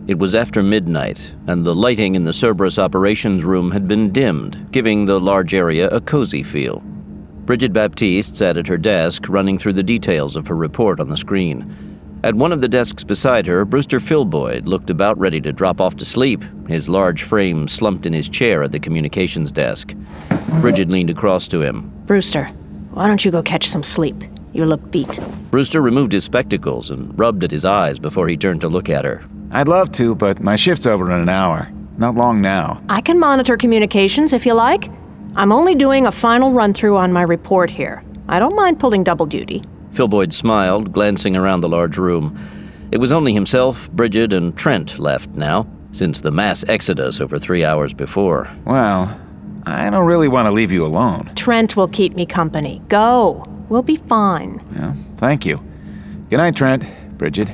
It was after midnight, and the lighting in the Cerberus operations room had been dimmed, giving the large area a cozy feel. Bridget Baptiste sat at her desk, running through the details of her report on the screen. At one of the desks beside her, Brewster Filboyd looked about ready to drop off to sleep, his large frame slumped in his chair at the communications desk. Bridget leaned across to him. Brewster, why don't you go catch some sleep? You look beat. Brewster removed his spectacles and rubbed at his eyes before he turned to look at her. I'd love to, but my shift's over in an hour. Not long now. I can monitor communications if you like. I'm only doing a final run-through on my report here. I don't mind pulling double duty. Filboyd smiled, glancing around the large room. It was only himself, Bridget, and Trent left now, since the mass exodus over 3 hours before. Well, I don't really want to leave you alone. Trent will keep me company. Go. We'll be fine. Yeah, thank you. Good night, Trent. Bridget.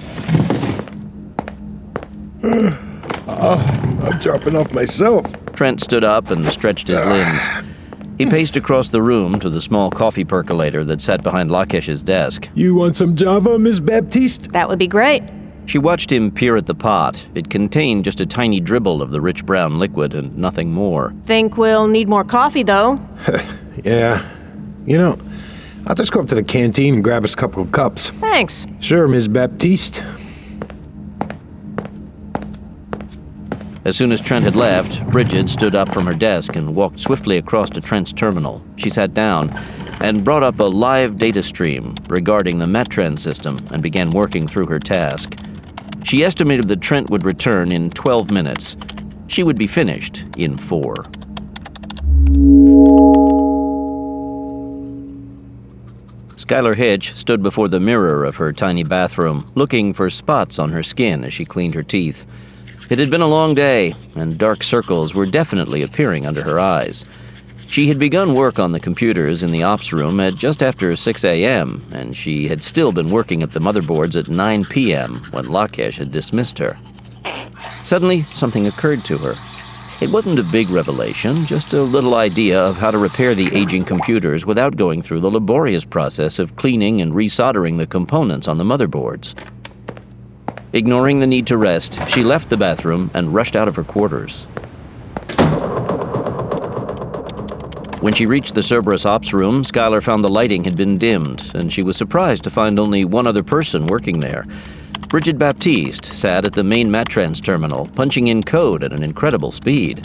I'm dropping off myself. Trent stood up and stretched his limbs. He paced across the room to the small coffee percolator that sat behind Lakesh's desk. You want some Java, Miss Baptiste? That would be great. She watched him peer at the pot. It contained just a tiny dribble of the rich brown liquid and nothing more. Think we'll need more coffee, though. Yeah. I'll just go up to the canteen and grab us a couple of cups. Thanks. Sure, Miss Baptiste. As soon as Trent had left, Bridget stood up from her desk and walked swiftly across to Trent's terminal. She sat down and brought up a live data stream regarding the Matran system and began working through her task. She estimated that Trent would return in 12 minutes. She would be finished in 4. Skylar Hitch stood before the mirror of her tiny bathroom, looking for spots on her skin as she cleaned her teeth. It had been a long day, and dark circles were definitely appearing under her eyes. She had begun work on the computers in the ops room at just after 6 a.m., and she had still been working at the motherboards at 9 p.m. when Lakesh had dismissed her. Suddenly, something occurred to her. It wasn't a big revelation, just a little idea of how to repair the aging computers without going through the laborious process of cleaning and resoldering the components on the motherboards. Ignoring the need to rest, she left the bathroom and rushed out of her quarters. When she reached the Cerberus ops room, Skylar found the lighting had been dimmed, and she was surprised to find only one other person working there. Bridget Baptiste sat at the main Matrans terminal, punching in code at an incredible speed.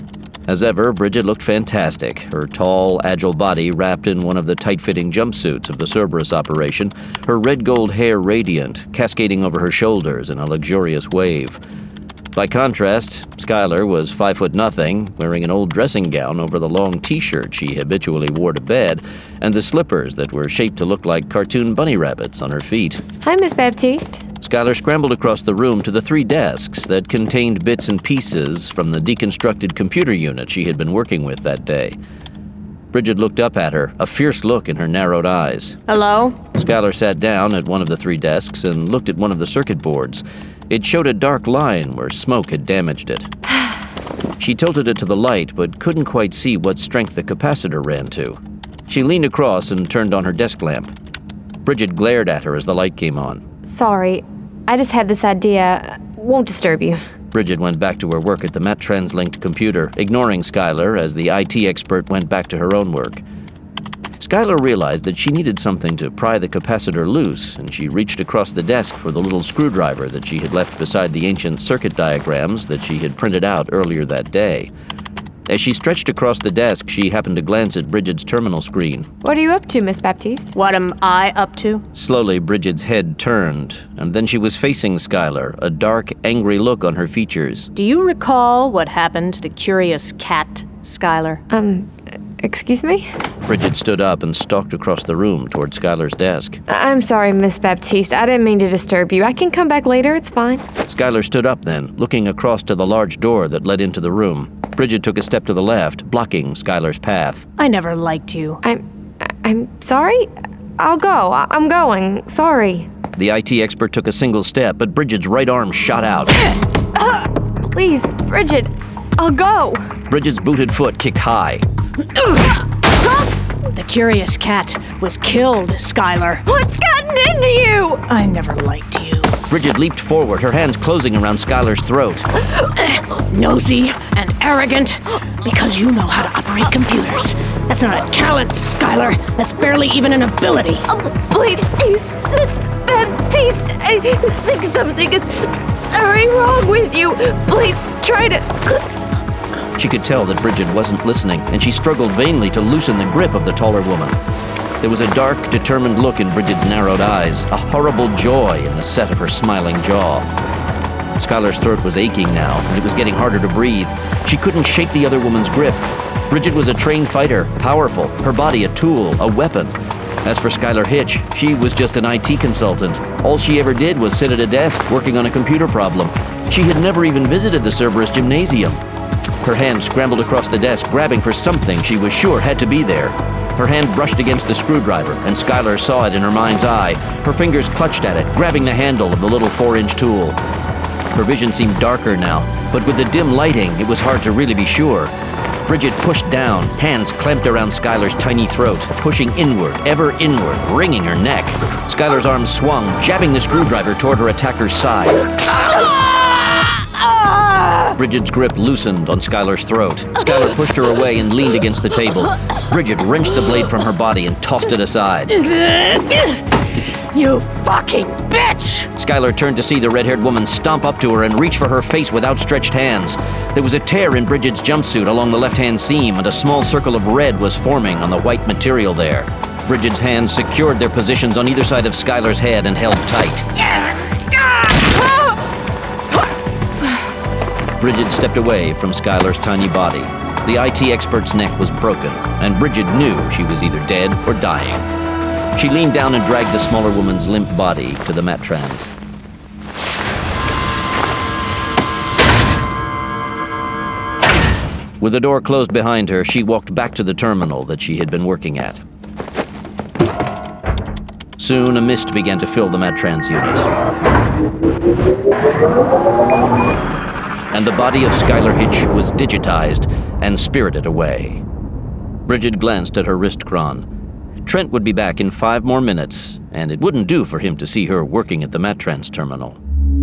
As ever, Bridget looked fantastic, her tall, agile body wrapped in one of the tight-fitting jumpsuits of the Cerberus operation, her red-gold hair radiant, cascading over her shoulders in a luxurious wave. By contrast, Skylar was 5'0", wearing an old dressing gown over the long t-shirt she habitually wore to bed, and the slippers that were shaped to look like cartoon bunny rabbits on her feet. Hi, Miss Baptiste. Skylar scrambled across the room to the 3 desks that contained bits and pieces from the deconstructed computer unit she had been working with that day. Bridget looked up at her, a fierce look in her narrowed eyes. Hello? Skylar sat down at one of the 3 desks and looked at one of the circuit boards. It showed a dark line where smoke had damaged it. She tilted it to the light, but couldn't quite see what strength the capacitor ran to. She leaned across and turned on her desk lamp. Bridget glared at her as the light came on. Sorry, I just had this idea. Won't disturb you. Bridget went back to her work at the Matrans-linked computer, ignoring Skylar as the IT expert went back to her own work. Skylar realized that she needed something to pry the capacitor loose, and she reached across the desk for the little screwdriver that she had left beside the ancient circuit diagrams that she had printed out earlier that day. As she stretched across the desk, she happened to glance at Bridget's terminal screen. What are you up to, Miss Baptiste? What am I up to? Slowly, Bridget's head turned, and then she was facing Skylar, a dark, angry look on her features. Do you recall what happened to the curious cat, Skylar? Excuse me? Bridget stood up and stalked across the room toward Skylar's desk. I'm sorry, Miss Baptiste. I didn't mean to disturb you. I can come back later. It's fine. Skylar stood up then, looking across to the large door that led into the room. Bridget took a step to the left, blocking Skylar's path. I never liked you. I'm sorry? I'll go. I'm going. Sorry. The IT expert took a single step, but Bridget's right arm shot out. Please, Bridget, I'll go. Bridget's booted foot kicked high. The curious cat was killed, Skylar. What's gotten into you? I never liked you. Bridget leaped forward, her hands closing around Skylar's throat. Nosy and arrogant, because you know how to operate computers. That's not a talent, Skylar. That's barely even an ability. Oh, please, that's bad taste. I think something is very wrong with you. Please, try to... She could tell that Bridget wasn't listening, and she struggled vainly to loosen the grip of the taller woman. There was a dark, determined look in Bridget's narrowed eyes, a horrible joy in the set of her smiling jaw. Skylar's throat was aching now, and it was getting harder to breathe. She couldn't shake the other woman's grip. Bridget was a trained fighter, powerful, her body a tool, a weapon. As for Skylar Hitch, she was just an IT consultant. All she ever did was sit at a desk working on a computer problem. She had never even visited the Cerberus Gymnasium. Her hand scrambled across the desk, grabbing for something she was sure had to be there. Her hand brushed against the screwdriver, and Skylar saw it in her mind's eye. Her fingers clutched at it, grabbing the handle of the little 4-inch tool. Her vision seemed darker now, but with the dim lighting, it was hard to really be sure. Bridget pushed down, hands clamped around Skylar's tiny throat, pushing inward, ever inward, wringing her neck. Skylar's arm swung, jabbing the screwdriver toward her attacker's side. Bridget's grip loosened on Skylar's throat. Skylar pushed her away and leaned against the table. Bridget wrenched the blade from her body and tossed it aside. You fucking bitch! Skylar turned to see the red-haired woman stomp up to her and reach for her face with outstretched hands. There was a tear in Bridget's jumpsuit along the left-hand seam, and a small circle of red was forming on the white material there. Bridget's hands secured their positions on either side of Skylar's head and held tight. Bridget stepped away from Skylar's tiny body. The IT expert's neck was broken, and Bridget knew she was either dead or dying. She leaned down and dragged the smaller woman's limp body to the Matrans. With the door closed behind her, she walked back to the terminal that she had been working at. Soon, a mist began to fill the Matrans unit. And the body of Skylar Hitch was digitized and spirited away. Bridget glanced at her wrist chron. Trent would be back in 5 more minutes, and it wouldn't do for him to see her working at the Matrans terminal.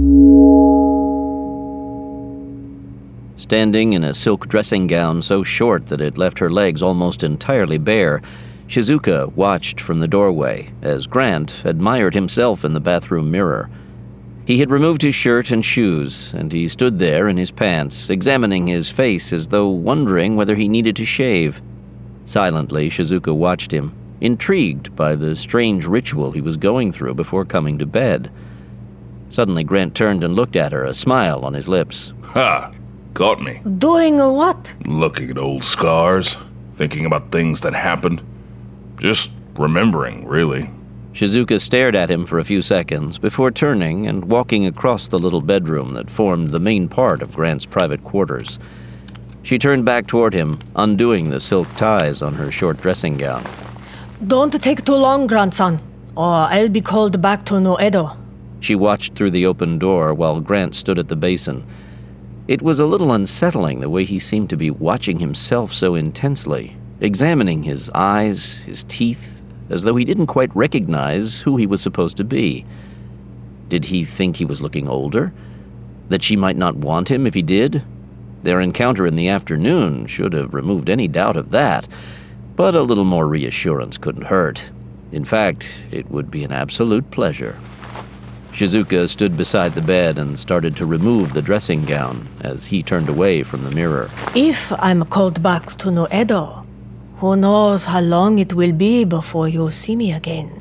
Standing in a silk dressing gown so short that it left her legs almost entirely bare, Shizuka watched from the doorway as Grant admired himself in the bathroom mirror. He had removed his shirt and shoes, and he stood there in his pants, examining his face as though wondering whether he needed to shave. Silently, Shizuka watched him, intrigued by the strange ritual he was going through before coming to bed. Suddenly, Grant turned and looked at her, a smile on his lips. Ha! Caught me. Doing what? Looking at old scars, thinking about things that happened. Just remembering, really. Shizuka stared at him for a few seconds before turning and walking across the little bedroom that formed the main part of Grant's private quarters. She turned back toward him, undoing the silk ties on her short dressing gown. Don't take too long, grandson, or I'll be called back to Noedo. She watched through the open door while Grant stood at the basin. It was a little unsettling the way he seemed to be watching himself so intensely, examining his eyes, his teeth, as though he didn't quite recognize who he was supposed to be. Did he think he was looking older? That she might not want him if he did? Their encounter in the afternoon should have removed any doubt of that, but a little more reassurance couldn't hurt. In fact, it would be an absolute pleasure. Shizuka stood beside the bed and started to remove the dressing gown as he turned away from the mirror. If I'm called back to Noedo, who knows how long it will be before you see me again.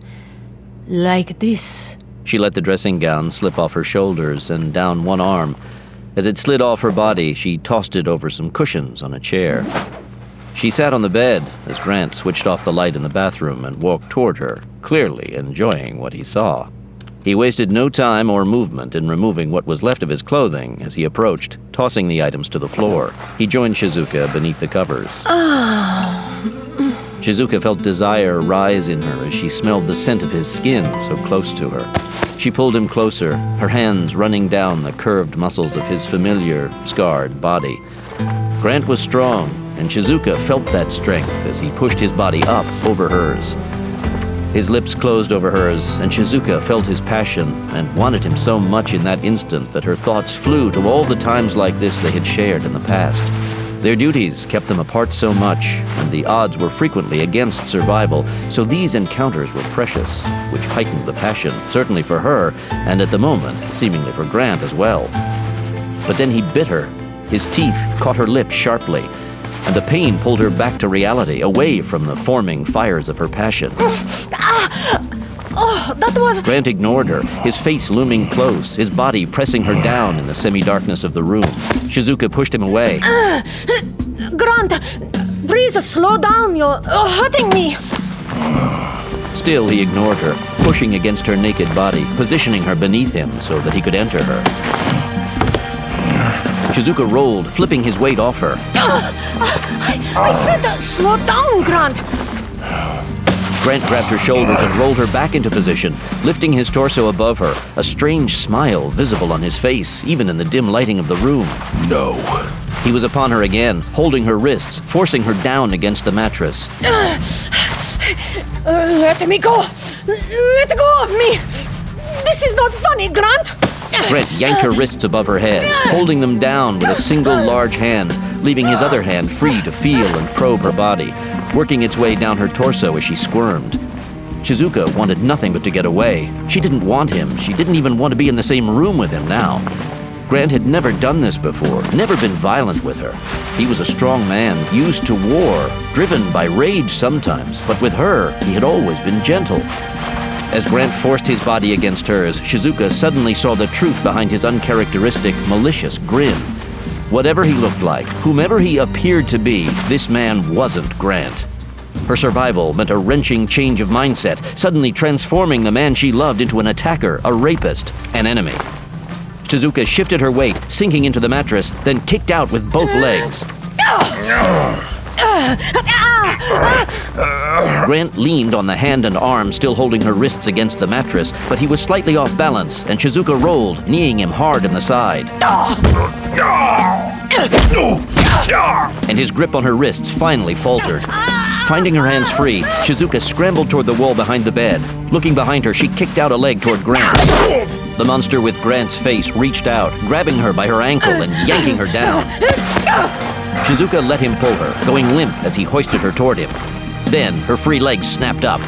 Like this. She let the dressing gown slip off her shoulders and down one arm. As it slid off her body, she tossed it over some cushions on a chair. She sat on the bed as Grant switched off the light in the bathroom and walked toward her, clearly enjoying what he saw. He wasted no time or movement in removing what was left of his clothing as he approached, tossing the items to the floor. He joined Shizuka beneath the covers. Shizuka felt desire rise in her as she smelled the scent of his skin so close to her. She pulled him closer, her hands running down the curved muscles of his familiar, scarred body. Grant was strong, and Shizuka felt that strength as he pushed his body up over hers. His lips closed over hers, and Shizuka felt his passion and wanted him so much in that instant that her thoughts flew to all the times like this they had shared in the past. Their duties kept them apart so much, and the odds were frequently against survival, so these encounters were precious, which heightened the passion, certainly for her, and at the moment, seemingly for Grant as well. But then he bit her. His teeth caught her lips sharply, and the pain pulled her back to reality, away from the forming fires of her passion. Oh, that was... Grant ignored her, his face looming close, his body pressing her down in the semi-darkness of the room. Shizuka pushed him away. Grant, please slow down. You're hurting me. Still, he ignored her, pushing against her naked body, positioning her beneath him so that he could enter her. Shizuka rolled, flipping his weight off her. I said slow down, Grant. Grant grabbed her shoulders and rolled her back into position, lifting his torso above her, a strange smile visible on his face, even in the dim lighting of the room. No. He was upon her again, holding her wrists, forcing her down against the mattress. Let me go. Let go of me. This is not funny, Grant. Grant yanked her wrists above her head, holding them down with a single large hand, leaving his other hand free to feel and probe her body, working its way down her torso as she squirmed. Shizuka wanted nothing but to get away. She didn't want him. She didn't even want to be in the same room with him now. Grant had never done this before, never been violent with her. He was a strong man, used to war, driven by rage sometimes, but with her, he had always been gentle. As Grant forced his body against hers, Shizuka suddenly saw the truth behind his uncharacteristic, malicious grin. Whatever he looked like, whomever he appeared to be, this man wasn't Grant. Her survival meant a wrenching change of mindset, suddenly transforming the man she loved into an attacker, a rapist, an enemy. Shizuka shifted her weight, sinking into the mattress, then kicked out with both legs. Grant leaned on the hand and arm still holding her wrists against the mattress, but he was slightly off balance, and Shizuka rolled, kneeing him hard in the side. And his grip on her wrists finally faltered. Finding her hands free, Shizuka scrambled toward the wall behind the bed. Looking behind her, she kicked out a leg toward Grant. The monster with Grant's face reached out, grabbing her by her ankle and yanking her down. Shizuka let him pull her, going limp as he hoisted her toward him. Then, her free legs snapped up.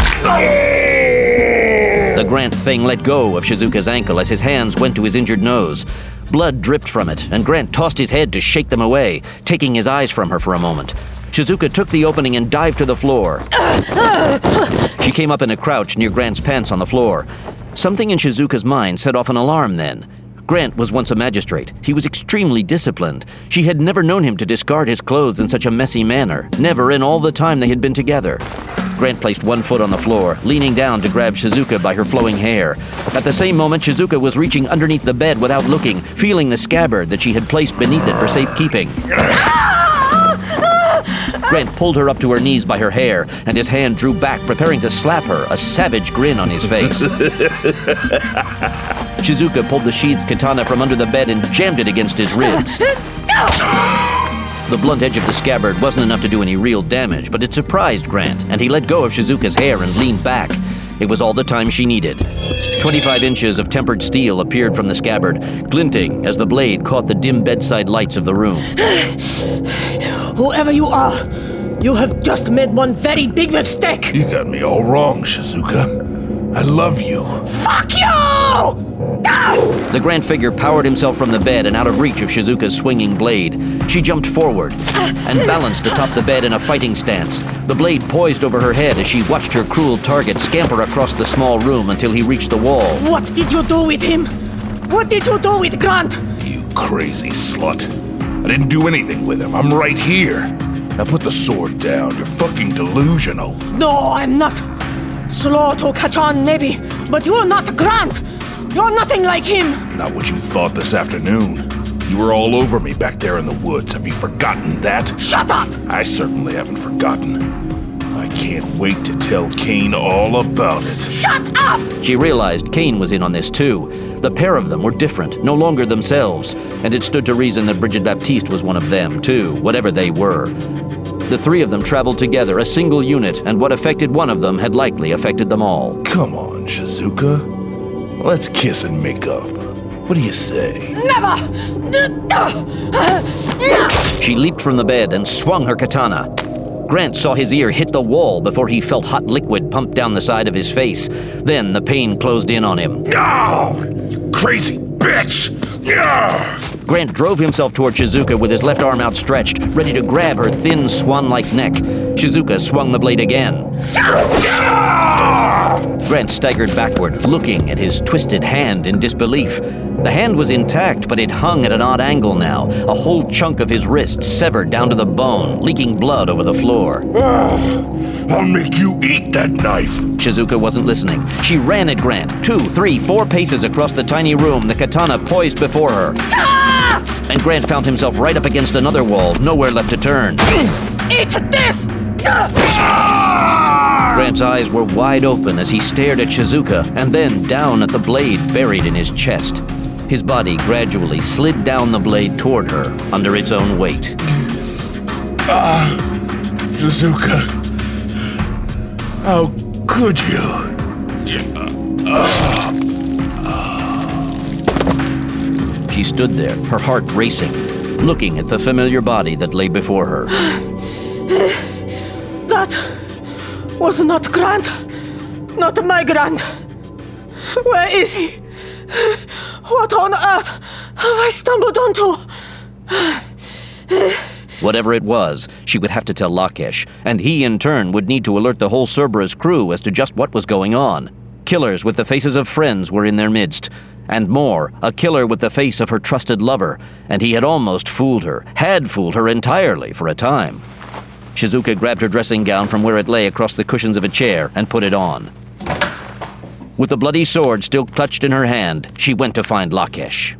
The Grant thing let go of Shizuka's ankle as his hands went to his injured nose. Blood dripped from it, and Grant tossed his head to shake them away, taking his eyes from her for a moment. Shizuka took the opening and dived to the floor. She came up in a crouch near Grant's pants on the floor. Something in Shizuka's mind set off an alarm then. Grant was once a magistrate. He was extremely disciplined. She had never known him to discard his clothes in such a messy manner, never in all the time they had been together. Grant placed one foot on the floor, leaning down to grab Shizuka by her flowing hair. At the same moment, Shizuka was reaching underneath the bed without looking, feeling the scabbard that she had placed beneath it for safekeeping. Grant pulled her up to her knees by her hair, and his hand drew back, preparing to slap her, a savage grin on his face. Shizuka pulled the sheathed katana from under the bed and jammed it against his ribs. The blunt edge of the scabbard wasn't enough to do any real damage, but it surprised Grant, and he let go of Shizuka's hair and leaned back. It was all the time she needed. 25 inches of tempered steel appeared from the scabbard, glinting as the blade caught the dim bedside lights of the room. Whoever you are, you have just made one very big mistake. You got me all wrong, Shizuka. I love you. Fuck you! The Grant figure powered himself from the bed and out of reach of Shizuka's swinging blade. She jumped forward and balanced atop the bed in a fighting stance, the blade poised over her head as she watched her cruel target scamper across the small room until he reached the wall. What did you do with him? What did you do with Grant? You crazy slut. I didn't do anything with him. I'm right here. Now put the sword down. You're fucking delusional. No, I'm not. Slow to catch on, maybe, but you're not Grant. You're nothing like him. Not what you thought this afternoon. You were all over me back there in the woods. Have you forgotten that? Shut up! I certainly haven't forgotten. I can't wait to tell Kane all about it. Shut up! She realized Kane was in on this too. The pair of them were different, no longer themselves, and it stood to reason that Bridget Baptiste was one of them too, whatever they were. The three of them traveled together, a single unit, and what affected one of them had likely affected them all. Come on, Shizuka. Let's kiss and make up. What do you say? Never! She leaped from the bed and swung her katana. Grant saw his ear hit the wall before he felt hot liquid pump down the side of his face. Then the pain closed in on him. No! You crazy bitch! Yeah! Grant drove himself toward Shizuka with his left arm outstretched, ready to grab her thin, swan-like neck. Shizuka swung the blade again. Grant staggered backward, looking at his twisted hand in disbelief. The hand was intact, but it hung at an odd angle now, a whole chunk of his wrist severed down to the bone, leaking blood over the floor. I'll make you eat that knife. Shizuka wasn't listening. She ran at Grant, 2, 3, 4 paces across the tiny room, the katana poised before her. And Grant found himself right up against another wall, nowhere left to turn. Eat this! Grant's eyes were wide open as he stared at Shizuka and then down at the blade buried in his chest. His body gradually slid down the blade toward her under its own weight. Shizuka. How could you? She stood there, her heart racing, looking at the familiar body that lay before her. That was not Grant. Not my Grant. Where is he? What on earth have I stumbled onto? Whatever it was, she would have to tell Lakesh, and he in turn would need to alert the whole Cerberus crew as to just what was going on. Killers with the faces of friends were in their midst. And more, a killer with the face of her trusted lover, and he had almost fooled her, had fooled her entirely for a time. Shizuka grabbed her dressing gown from where it lay across the cushions of a chair and put it on. With the bloody sword still clutched in her hand, she went to find Lakesh.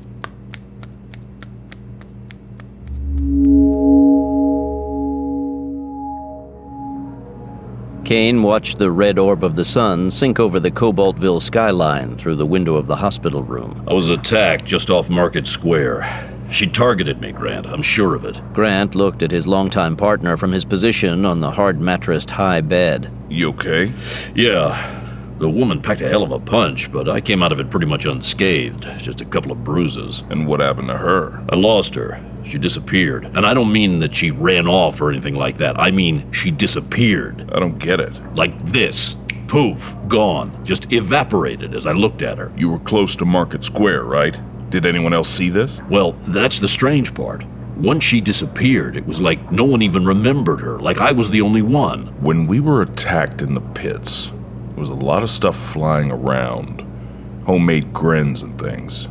Kane watched the red orb of the sun sink over the Cobaltville skyline through the window of the hospital room. I was attacked just off Market Square. She targeted me, Grant. I'm sure of it. Grant looked at his longtime partner from his position on the hard-mattressed high bed. You okay? Yeah. The woman packed a hell of a punch, but I came out of it pretty much unscathed. Just a couple of bruises. And what happened to her? I lost her. She disappeared. And I don't mean that she ran off or anything like that. I mean she disappeared. I don't get it. Like this. Poof. Gone. Just evaporated as I looked at her. You were close to Market Square, right? Did anyone else see this? Well, that's the strange part. Once she disappeared, it was like no one even remembered her, like I was the only one. When we were attacked in the pits, there was a lot of stuff flying around. Homemade grins and things.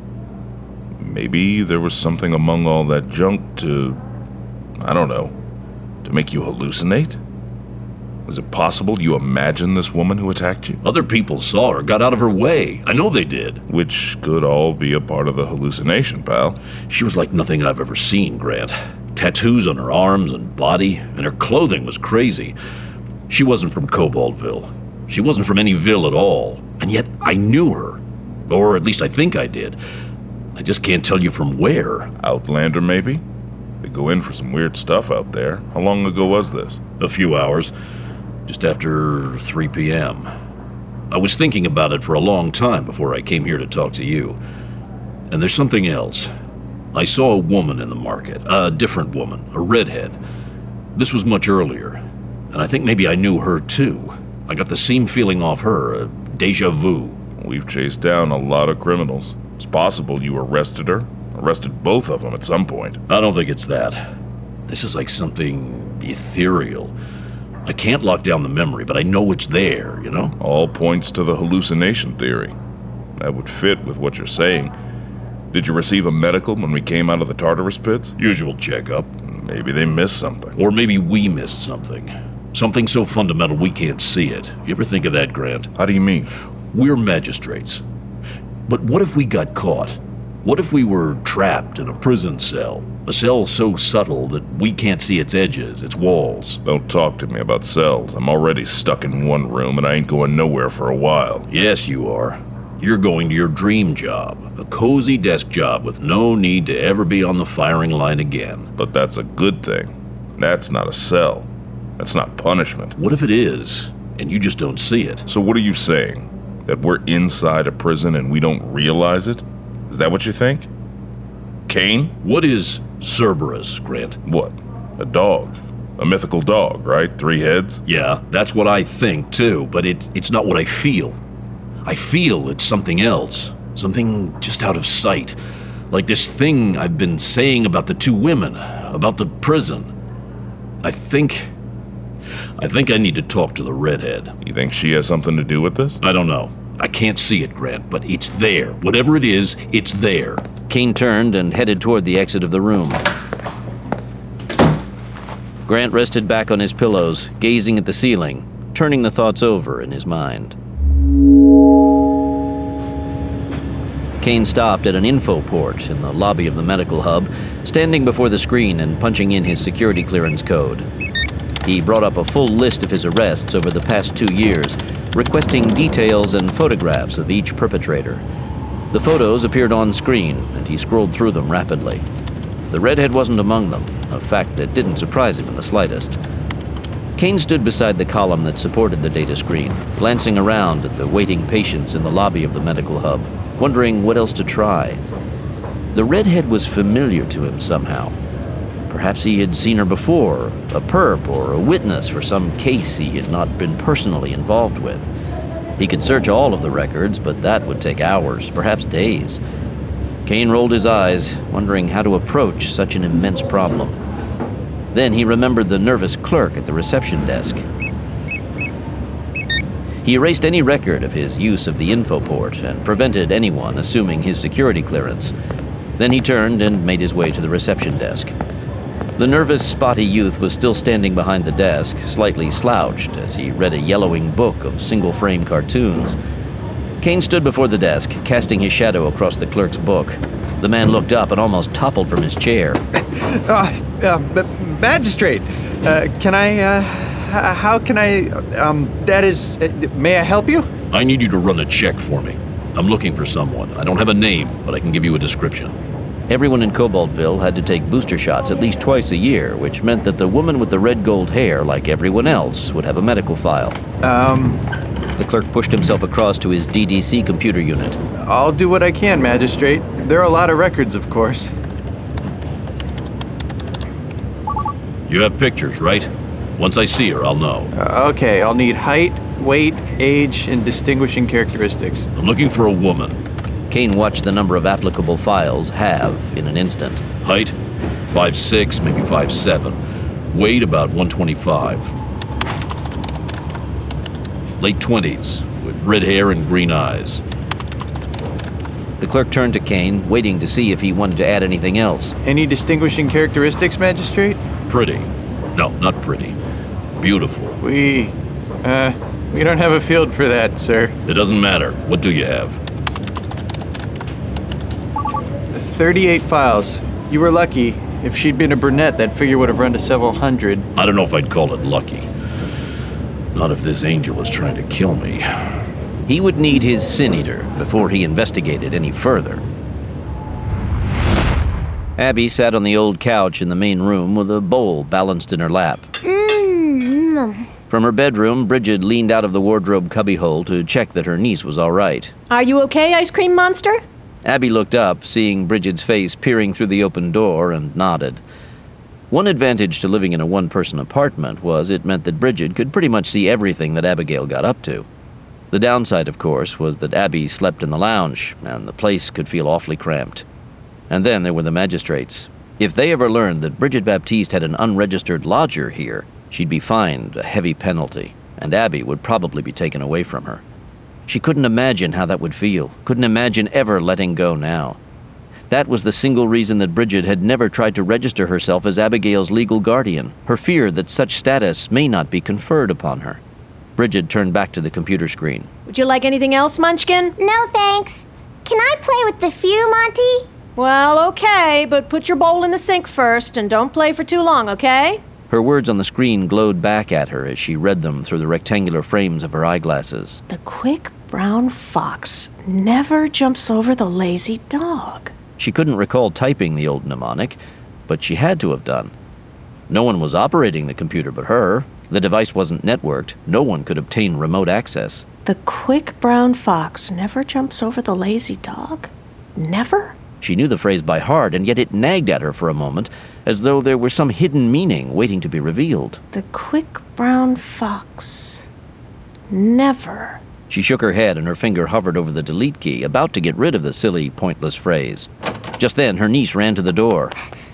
Maybe there was something among all that junk to, I don't know, to make you hallucinate? Is it possible you imagined this woman who attacked you? Other people saw her, got out of her way. I know they did. Which could all be a part of the hallucination, pal. She was like nothing I've ever seen, Grant. Tattoos on her arms and body, and her clothing was crazy. She wasn't from Cobaltville. She wasn't from any ville at all. And yet I knew her. Or at least I think I did. I just can't tell you from where. Outlander, maybe? They go in for some weird stuff out there. How long ago was this? A few hours. Just after 3 p.m. I was thinking about it for a long time before I came here to talk to you. And there's something else. I saw a woman in the market, a different woman, a redhead. This was much earlier, and I think maybe I knew her too. I got the same feeling off her, a deja vu. We've chased down a lot of criminals. It's possible you arrested her, arrested both of them at some point. I don't think it's that. This is like something ethereal. I can't lock down the memory, but I know it's there, you know? All points to the hallucination theory. That would fit with what you're saying. Did you receive a medical when we came out of the Tartarus pits? Usual checkup. Maybe they missed something. Or maybe we missed something. Something so fundamental we can't see it. You ever think of that, Grant? How do you mean? We're magistrates. But what if we got caught? What if we were trapped in a prison cell? A cell so subtle that we can't see its edges, its walls. Don't talk to me about cells. I'm already stuck in one room and I ain't going nowhere for a while. Yes, you are. You're going to your dream job. A cozy desk job with no need to ever be on the firing line again. But that's a good thing. That's not a cell. That's not punishment. What if it is, and you just don't see it? So what are you saying? That we're inside a prison and we don't realize it? Is that what you think? Kane? What is Cerberus, Grant? What? A dog. A mythical dog, right? 3 heads? Yeah, that's what I think, too, but it's not what I feel. I feel it's something else. Something just out of sight. Like this thing I've been saying about the 2 women, about the prison. I think I need to talk to the redhead. You think she has something to do with this? I don't know. I can't see it, Grant, but it's there. Whatever it is, it's there. Kane turned and headed toward the exit of the room. Grant rested back on his pillows, gazing at the ceiling, turning the thoughts over in his mind. Kane stopped at an info port in the lobby of the medical hub, standing before the screen and punching in his security clearance code. He brought up a full list of his arrests over the past 2 years, requesting details and photographs of each perpetrator. The photos appeared on screen, and he scrolled through them rapidly. The redhead wasn't among them, a fact that didn't surprise him in the slightest. Kane stood beside the column that supported the data screen, glancing around at the waiting patients in the lobby of the medical hub, wondering what else to try. The redhead was familiar to him somehow. Perhaps he had seen her before, a perp or a witness for some case he had not been personally involved with. He could search all of the records, but that would take hours, perhaps days. Kane rolled his eyes, wondering how to approach such an immense problem. Then he remembered the nervous clerk at the reception desk. He erased any record of his use of the info port and prevented anyone assuming his security clearance. Then he turned and made his way to the reception desk. The nervous, spotty youth was still standing behind the desk, slightly slouched as he read a yellowing book of single-frame cartoons. Kane stood before the desk, casting his shadow across the clerk's book. The man looked up and almost toppled from his chair. Magistrate, may I help you? I need you to run a check for me. I'm looking for someone. I don't have a name, but I can give you a description. Everyone in Cobaltville had to take booster shots at least twice a year, which meant that the woman with the red gold hair, like everyone else, would have a medical file. The clerk pushed himself across to his DDC computer unit. I'll do what I can, Magistrate. There are a lot of records, of course. You have pictures, right? Once I see her, I'll know. Okay, I'll need height, weight, age, and distinguishing characteristics. I'm looking for a woman. Kane watched the number of applicable files halve in an instant. Height, 5'6", maybe 5'7". Weight, about 125. Late 20s, with red hair and green eyes. The clerk turned to Kane, waiting to see if he wanted to add anything else. Any distinguishing characteristics, Magistrate? Pretty. No, not pretty. Beautiful. We don't have a field for that, sir. It doesn't matter. What do you have? 38 files. You were lucky. If she'd been a brunette, that figure would have run to several hundred. I don't know if I'd call it lucky. Not if this angel is trying to kill me. He would need his Sin Eater before he investigated any further. Abby sat on the old couch in the main room with a bowl balanced in her lap. From her bedroom, Bridget leaned out of the wardrobe cubbyhole to check that her niece was all right. Are you okay, Ice Cream Monster? Abby looked up, seeing Bridget's face peering through the open door, and nodded. One advantage to living in a one-person apartment was it meant that Bridget could pretty much see everything that Abigail got up to. The downside, of course, was that Abby slept in the lounge, and the place could feel awfully cramped. And then there were the magistrates. If they ever learned that Bridget Baptiste had an unregistered lodger here, she'd be fined a heavy penalty, and Abby would probably be taken away from her. She couldn't imagine how that would feel, couldn't imagine ever letting go now. That was the single reason that Bridget had never tried to register herself as Abigail's legal guardian, her fear that such status may not be conferred upon her. Bridget turned back to the computer screen. Would you like anything else, Munchkin? No, thanks. Can I play with the few, Monty? Well, okay, but put your bowl in the sink first and don't play for too long, okay? Her words on the screen glowed back at her as she read them through the rectangular frames of her eyeglasses. The quick brown fox never jumps over the lazy dog. She couldn't recall typing the old mnemonic, but she had to have done. No one was operating the computer but her. The device wasn't networked. No one could obtain remote access. The quick brown fox never jumps over the lazy dog? Never? She knew the phrase by heart, and yet it nagged at her for a moment, as though there were some hidden meaning waiting to be revealed. The quick brown fox. Never. She shook her head and her finger hovered over the delete key, about to get rid of the silly, pointless phrase. Just then, her niece ran to the door.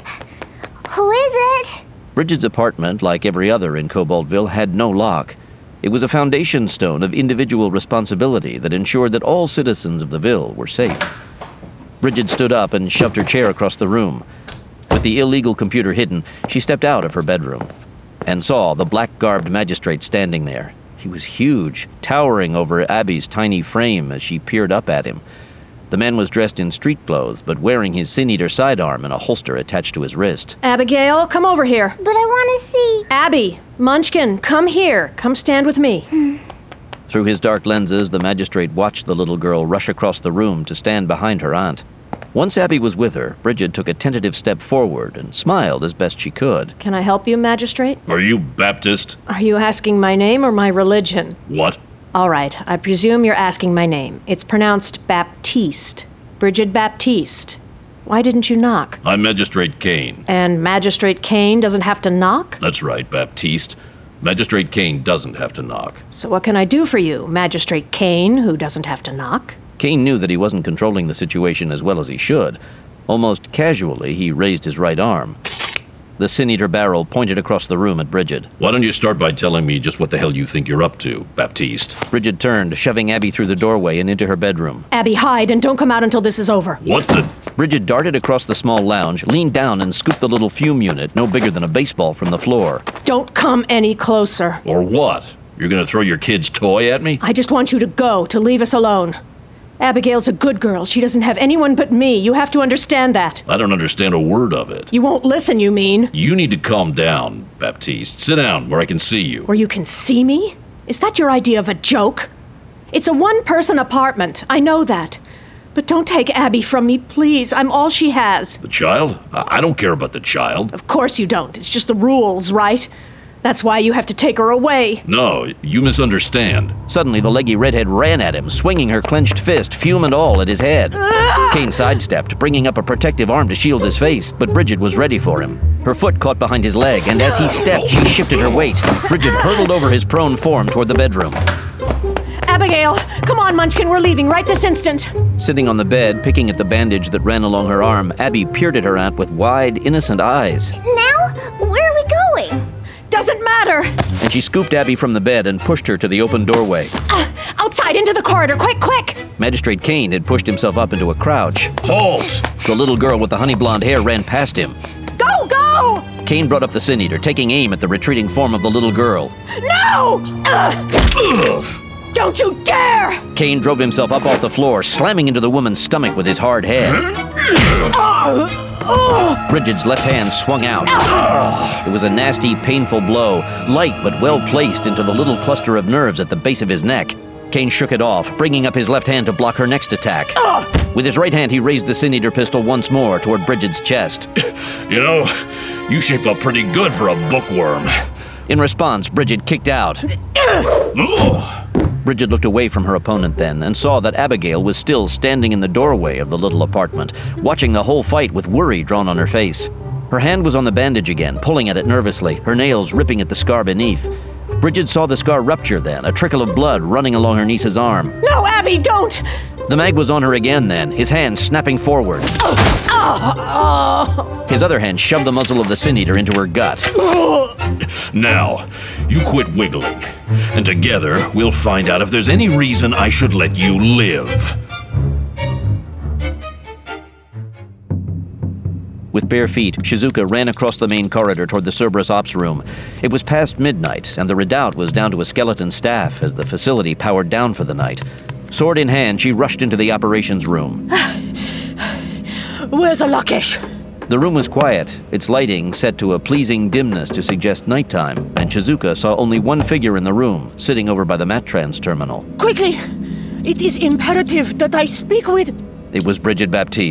Who is it? Bridget's apartment, like every other in Cobaltville, had no lock. It was a foundation stone of individual responsibility that ensured that all citizens of the ville were safe. Bridget stood up and shoved her chair across the room. With the illegal computer hidden, she stepped out of her bedroom and saw the black-garbed magistrate standing there. He was huge, towering over Abby's tiny frame as she peered up at him. The man was dressed in street clothes, but wearing his Sin-Eater sidearm and a holster attached to his wrist. Abigail, come over here. But I want to see. Abby, Munchkin, come here. Come stand with me. Through his dark lenses, the magistrate watched the little girl rush across the room to stand behind her aunt. Once Abby was with her, Bridget took a tentative step forward and smiled as best she could. Can I help you, Magistrate? Are you Baptist? Are you asking my name or my religion? What? All right, I presume you're asking my name. It's pronounced Baptiste. Bridget Baptiste. Why didn't you knock? I'm Magistrate Kane. And Magistrate Kane doesn't have to knock? That's right, Baptiste. Magistrate Kane doesn't have to knock. So what can I do for you, Magistrate Kane, who doesn't have to knock? Kane knew that he wasn't controlling the situation as well as he should. Almost casually, he raised his right arm. The Sin-Eater barrel pointed across the room at Bridget. Why don't you start by telling me just what the hell you think you're up to, Baptiste? Bridget turned, shoving Abby through the doorway and into her bedroom. Abby, hide and don't come out until this is over. What the? Bridget darted across the small lounge, leaned down and scooped the little fume unit, no bigger than a baseball, from the floor. Don't come any closer. Or what? You're gonna throw your kid's toy at me? I just want you to go, to leave us alone. Abigail's a good girl. She doesn't have anyone but me. You have to understand that. I don't understand a word of it. You won't listen, you mean? You need to calm down, Baptiste. Sit down where I can see you. Where you can see me? Is that your idea of a joke? It's a one-person apartment. I know that. But don't take Abby from me, please. I'm all she has. The child? I don't care about the child. Of course you don't. It's just the rules, right? That's why you have to take her away. No, you misunderstand. Suddenly, the leggy redhead ran at him, swinging her clenched fist, fume and all, at his head. Kane sidestepped, bringing up a protective arm to shield his face, but Bridget was ready for him. Her foot caught behind his leg, and as he stepped, she shifted her weight. Bridget hurtled over his prone form toward the bedroom. Abigail, come on, Munchkin, we're leaving right this instant. Sitting on the bed, picking at the bandage that ran along her arm, Abby peered at her aunt with wide, innocent eyes. Now? Where are we going? Doesn't matter. And she scooped Abby from the bed and pushed her to the open doorway. Outside, into the corridor, quick, quick! Magistrate Kane had pushed himself up into a crouch. Halt! The little girl with the honey blonde hair ran past him. Go, go! Kane brought up the Sin-Eater, taking aim at the retreating form of the little girl. No! Don't you dare! Kane drove himself up off the floor, slamming into the woman's stomach with his hard head. Bridget's left hand swung out. It was a nasty, painful blow, light but well placed into the little cluster of nerves at the base of his neck. Kane shook it off, bringing up his left hand to block her next attack. With his right hand, he raised the Sin-Eater pistol once more toward Bridget's chest. You know, you shape up pretty good for a bookworm. In response, Bridget kicked out. Bridget looked away from her opponent then and saw that Abigail was still standing in the doorway of the little apartment, watching the whole fight with worry drawn on her face. Her hand was on the bandage again, pulling at it nervously, her nails ripping at the scar beneath. Bridget saw the scar rupture then, a trickle of blood running along her niece's arm. No, Abby, don't! The mag was on her again then, his hand snapping forward. His other hand shoved the muzzle of the Sin-Eater into her gut. Now, you quit wiggling, and together we'll find out if there's any reason I should let you live. With bare feet, Shizuka ran across the main corridor toward the Cerberus Ops room. It was past midnight, and the redoubt was down to a skeleton staff as the facility powered down for the night. Sword in hand, she rushed into the operations room. Where's Alakesh? The room was quiet, its lighting set to a pleasing dimness to suggest nighttime, and Shizuka saw only one figure in the room, sitting over by the Mattrans terminal. Quickly! It is imperative that I speak with... It was Bridget Baptiste.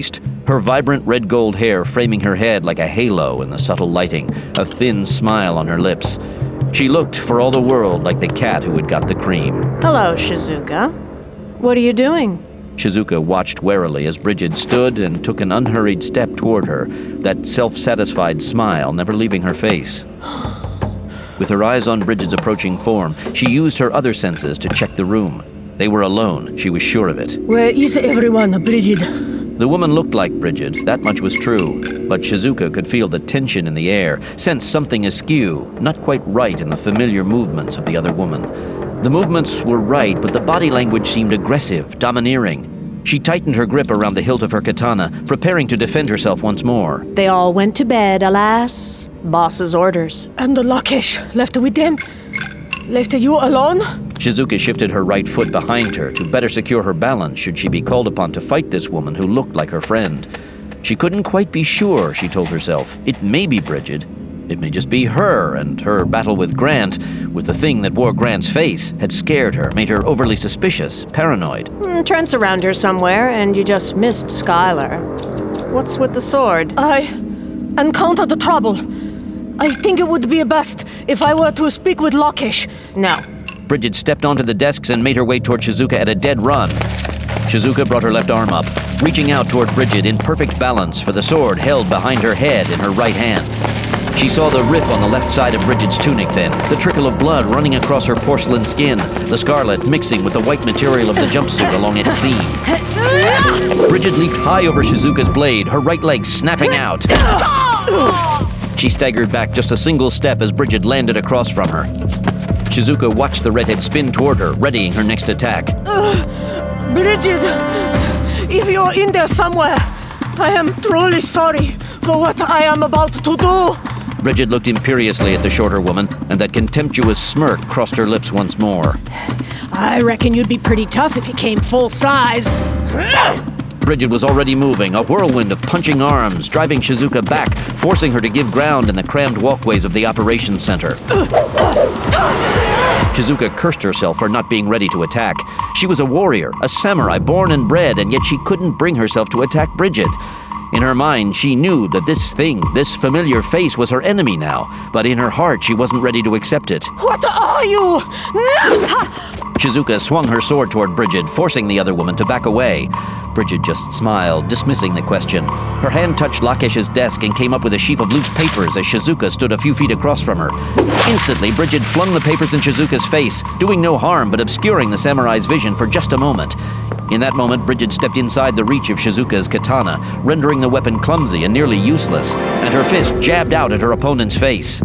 her vibrant red-gold hair framing her head like a halo in the subtle lighting, a thin smile on her lips. She looked, for all the world, like the cat who had got the cream. Hello, Shizuka. What are you doing? Shizuka watched warily as Bridget stood and took an unhurried step toward her, that self-satisfied smile never leaving her face. With her eyes on Bridget's approaching form, she used her other senses to check the room. They were alone, she was sure of it. Where is everyone, Bridget? The woman looked like Bridget, that much was true, but Shizuka could feel the tension in the air, sense something askew, not quite right in the familiar movements of the other woman. The movements were right, but the body language seemed aggressive, domineering. She tightened her grip around the hilt of her katana, preparing to defend herself once more. They all went to bed, alas. Boss's orders. And the Lakesh left with them? Left you alone? Shizuka shifted her right foot behind her to better secure her balance should she be called upon to fight this woman who looked like her friend. She couldn't quite be sure, she told herself. It may be Bridget. It may just be her, and her battle with Grant, with the thing that wore Grant's face, had scared her, made her overly suspicious, paranoid. Trent's around here somewhere, and you just missed Skylar. What's with the sword? I encountered the trouble. I think it would be best if I were to speak with Lakesh. No. Bridget stepped onto the desks and made her way toward Shizuka at a dead run. Shizuka brought her left arm up, reaching out toward Bridget in perfect balance for the sword held behind her head in her right hand. She saw the rip on the left side of Bridget's tunic then, the trickle of blood running across her porcelain skin, the scarlet mixing with the white material of the jumpsuit along its seam. Bridget leaped high over Shizuka's blade, her right leg snapping out. She staggered back just a single step as Bridget landed across from her. Shizuka watched the redhead spin toward her, readying her next attack. Bridget, if you're in there somewhere, I am truly sorry for what I am about to do. Bridget looked imperiously at the shorter woman, and that contemptuous smirk crossed her lips once more. I reckon you'd be pretty tough if you came full size. Bridget was already moving, a whirlwind of punching arms, driving Shizuka back, forcing her to give ground in the crammed walkways of the operations center. Shizuka cursed herself for not being ready to attack. She was a warrior, a samurai born and bred, and yet she couldn't bring herself to attack Bridget. In her mind, she knew that this thing, this familiar face, was her enemy now, but in her heart, she wasn't ready to accept it. What are you? Shizuka swung her sword toward Bridget, forcing the other woman to back away. Bridget just smiled, dismissing the question. Her hand touched Lakesh's desk and came up with a sheaf of loose papers as Shizuka stood a few feet across from her. Instantly, Bridget flung the papers in Shizuka's face, doing no harm but obscuring the samurai's vision for just a moment. In that moment, Bridget stepped inside the reach of Shizuka's katana, rendering the weapon clumsy and nearly useless, and her fist jabbed out at her opponent's face.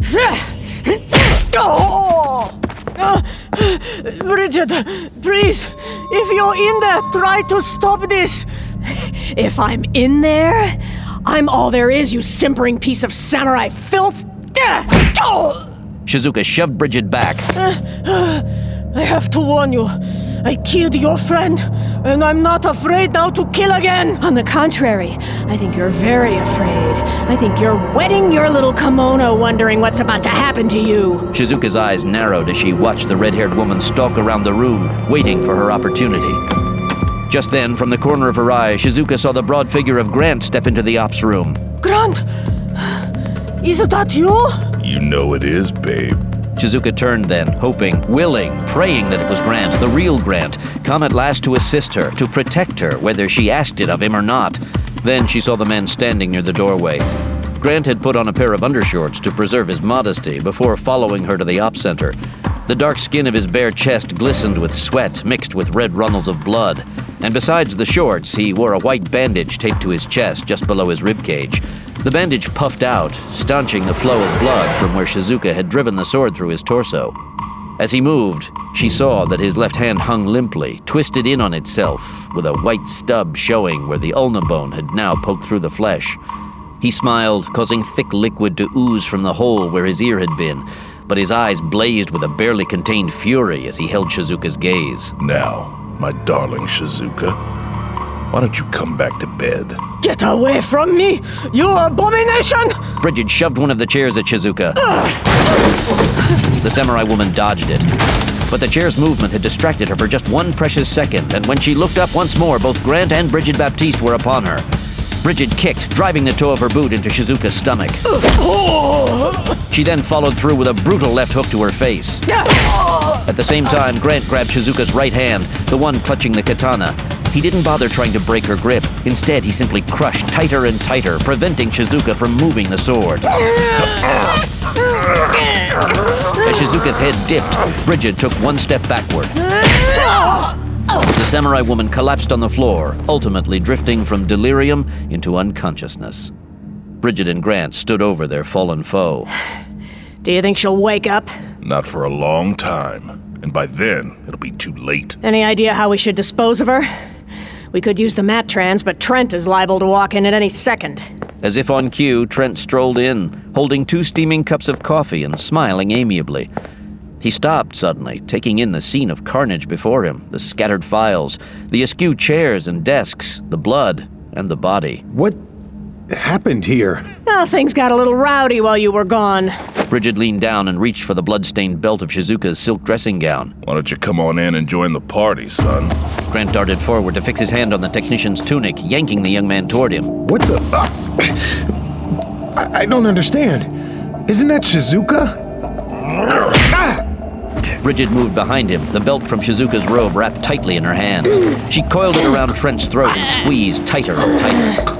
Bridget, please, if you're in there, try to stop this. If I'm in there, I'm all there is, you simpering piece of samurai filth. Shizuka shoved Bridget back. I have to warn you, I killed your friend, and I'm not afraid now to kill again. On the contrary, I think you're very afraid. I think you're wetting your little kimono wondering what's about to happen to you. Shizuka's eyes narrowed as she watched the red-haired woman stalk around the room, waiting for her opportunity. Just then, from the corner of her eye, Shizuka saw the broad figure of Grant step into the ops room. Grant! Is that you? You know it is, babe. Shizuka turned then, hoping, willing, praying that it was Grant, the real Grant, come at last to assist her, to protect her, whether she asked it of him or not. Then she saw the man standing near the doorway. Grant had put on a pair of undershorts to preserve his modesty before following her to the op center. The dark skin of his bare chest glistened with sweat mixed with red runnels of blood. And besides the shorts, he wore a white bandage taped to his chest just below his ribcage. The bandage puffed out, staunching the flow of blood from where Shizuka had driven the sword through his torso. As he moved, she saw that his left hand hung limply, twisted in on itself, with a white stub showing where the ulna bone had now poked through the flesh. He smiled, causing thick liquid to ooze from the hole where his ear had been, but his eyes blazed with a barely contained fury as he held Shizuka's gaze. Now, my darling Shizuka, why don't you come back to bed? Get away from me, you abomination! Bridget shoved one of the chairs at Shizuka. The samurai woman dodged it. But the chair's movement had distracted her for just one precious second, and when she looked up once more, both Grant and Bridget Baptiste were upon her. Bridget kicked, driving the toe of her boot into Shizuka's stomach. She then followed through with a brutal left hook to her face. At the same time, Grant grabbed Shizuka's right hand, the one clutching the katana. He didn't bother trying to break her grip. Instead, he simply crushed tighter and tighter, preventing Shizuka from moving the sword. As Shizuka's head dipped, Bridget took one step backward. The samurai woman collapsed on the floor, ultimately drifting from delirium into unconsciousness. Bridget and Grant stood over their fallen foe. Do you think she'll wake up? Not for a long time. And by then, it'll be too late. Any idea how we should dispose of her? We could use the Mat-Trans, but Trent is liable to walk in at any second. As if on cue, Trent strolled in, holding 2 steaming cups of coffee and smiling amiably. He stopped suddenly, taking in the scene of carnage before him, the scattered files, the askew chairs and desks, the blood, and the body. What happened here? Well, things got a little rowdy while you were gone. Bridget leaned down and reached for the blood-stained belt of Shizuka's silk dressing gown. Why don't you come on in and join the party, son? Grant darted forward to fix his hand on the technician's tunic, yanking the young man toward him. What the... I don't understand. Isn't that Shizuka? Bridget moved behind him, the belt from Shizuka's robe wrapped tightly in her hands. She coiled it around Trent's throat and squeezed tighter and tighter.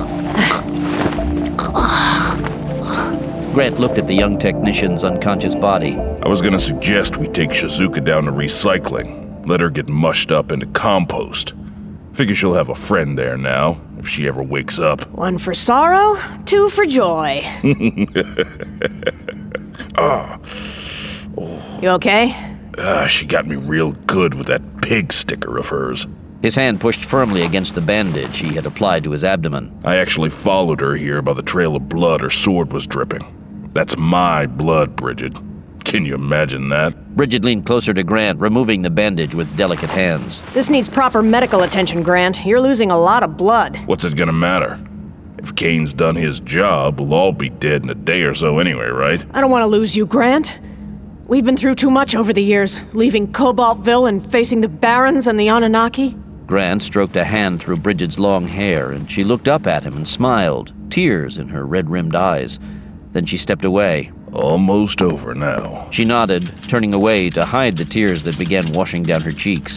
Grant looked at the young technician's unconscious body. I was gonna suggest we take Shizuka down to recycling. Let her get mushed up into compost. Figure she'll have a friend there now, if she ever wakes up. 1 for sorrow, 2 for joy. You okay? She got me real good with that pig sticker of hers. His hand pushed firmly against the bandage he had applied to his abdomen. I actually followed her here by the trail of blood her sword was dripping. That's my blood, Bridget. Can you imagine that? Bridget leaned closer to Grant, removing the bandage with delicate hands. This needs proper medical attention, Grant. You're losing a lot of blood. What's it gonna matter? If Kane's done his job, we'll all be dead in a day or so anyway, right? I don't want to lose you, Grant. We've been through too much over the years, leaving Cobaltville and facing the Barons and the Anunnaki. Grant stroked a hand through Bridget's long hair, and she looked up at him and smiled, tears in her red-rimmed eyes. Then she stepped away. Almost over now. She nodded, turning away to hide the tears that began washing down her cheeks.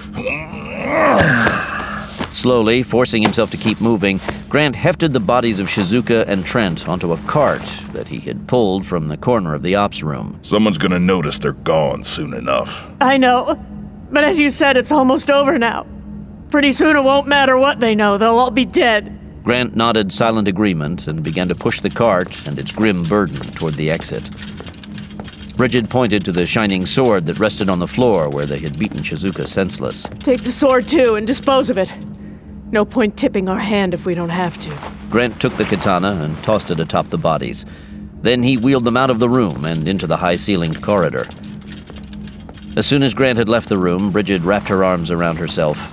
Slowly, forcing himself to keep moving, Grant hefted the bodies of Shizuka and Trent onto a cart that he had pulled from the corner of the ops room. Someone's gonna notice they're gone soon enough. I know, but as you said, it's almost over now. Pretty soon it won't matter what they know, they'll all be dead. Grant nodded silent agreement and began to push the cart and its grim burden toward the exit. Bridget pointed to the shining sword that rested on the floor where they had beaten Shizuka senseless. Take the sword too and dispose of it. No point tipping our hand if we don't have to. Grant took the katana and tossed it atop the bodies. Then he wheeled them out of the room and into the high-ceilinged corridor. As soon as Grant had left the room, Bridget wrapped her arms around herself.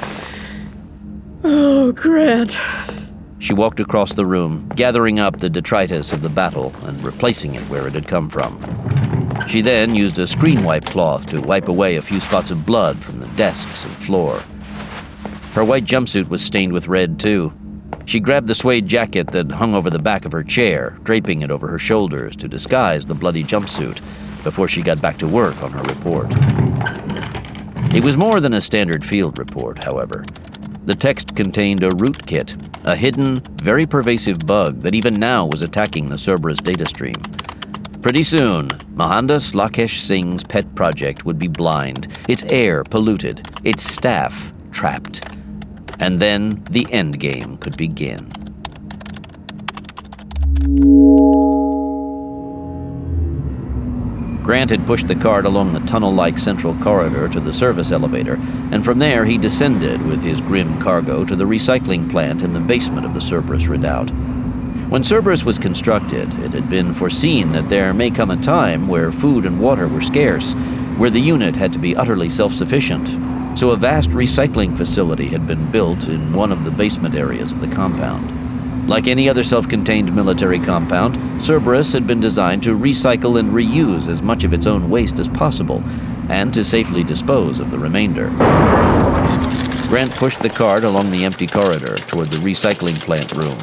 Oh, Grant. She walked across the room, gathering up the detritus of the battle and replacing it where it had come from. She then used a screen wipe cloth to wipe away a few spots of blood from the desks and floor. Her white jumpsuit was stained with red, too. She grabbed the suede jacket that hung over the back of her chair, draping it over her shoulders to disguise the bloody jumpsuit before she got back to work on her report. It was more than a standard field report, however. The text contained a rootkit, a hidden, very pervasive bug that even now was attacking the Cerberus data stream. Pretty soon, Mohandas Lakesh Singh's pet project would be blind, its air polluted, its staff trapped. And then the endgame could begin. Grant had pushed the cart along the tunnel-like central corridor to the service elevator, and from there he descended with his grim cargo to the recycling plant in the basement of the Cerberus Redoubt. When Cerberus was constructed, it had been foreseen that there may come a time where food and water were scarce, where the unit had to be utterly self-sufficient. So a vast recycling facility had been built in one of the basement areas of the compound. Like any other self-contained military compound, Cerberus had been designed to recycle and reuse as much of its own waste as possible, and to safely dispose of the remainder. Grant pushed the cart along the empty corridor toward the recycling plant room.